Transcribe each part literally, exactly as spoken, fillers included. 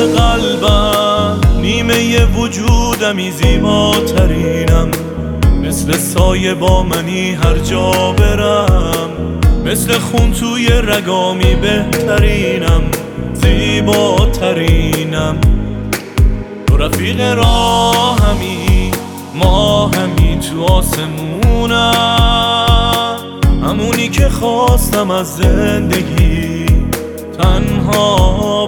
قلبم، نیمه وجودمی، زیباترینم، مثل سایه با منی هر جا برم، مثل خون توی رگامی، بهترینم، زیباترینم. تو رفیق راهمی، ما همی تو آسمونم، همونی که خواستم از زندگی تنها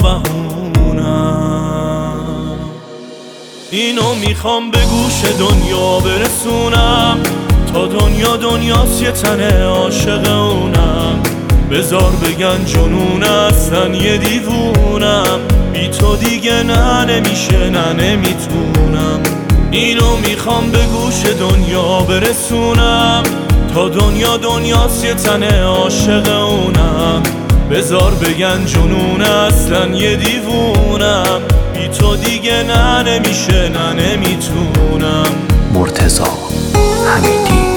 بهونم. اینو میخوام به گوش دنیا برسونم، تا دنیا دنیاست یه تن عاشق اونم. بذار بگن جنون هستن یه دیوونم، بی تو دیگه نه نمیشه نه نمیتونم. اینو میخوام به گوش دنیا برسونم، تا دنیا دنیاست یه تن عاشق اونم. بذار بگن جنون اصلا یه دیوونم، بی تو دیگه نه نمیشه نه نمیتونم. مرتضی حمیدی.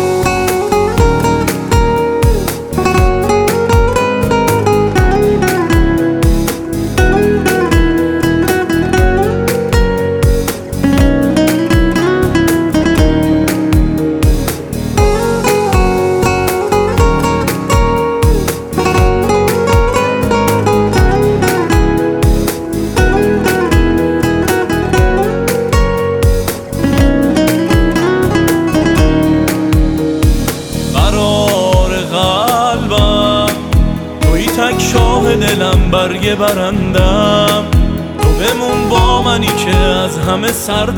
تک شاه دلم، برگ برندم، تو بمون با منی که از همه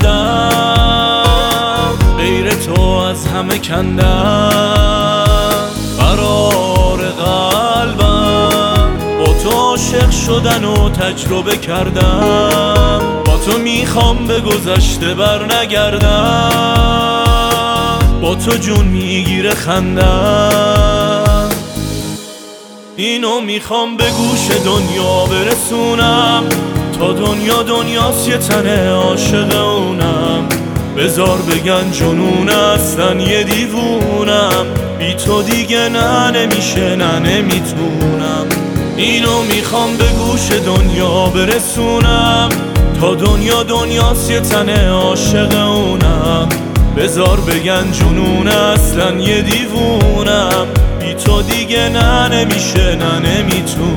سردم، غیر تو از همه کندم. قرار قلبم با تو عاشق شدن و تجربه کردم، با تو میخوام به گذشته بر نگردم، با تو جون میگیره خندم. اینو میخوام به گوش دنیا برسونم، تا دنیا دنیاست یه تن عاشق اونم. بذار بگن جنون هستن یه دیوونم، بی تو دیگه نه نمیشه نه نمیتونم. اینو میخوام به گوش دنیا برسونم، تا دنیا دنیاست یه تن عاشق اونم. بذار بگن جنون اصلا یه دیوونم، بی تو دیگه نه نمیشه نه نمیتونم.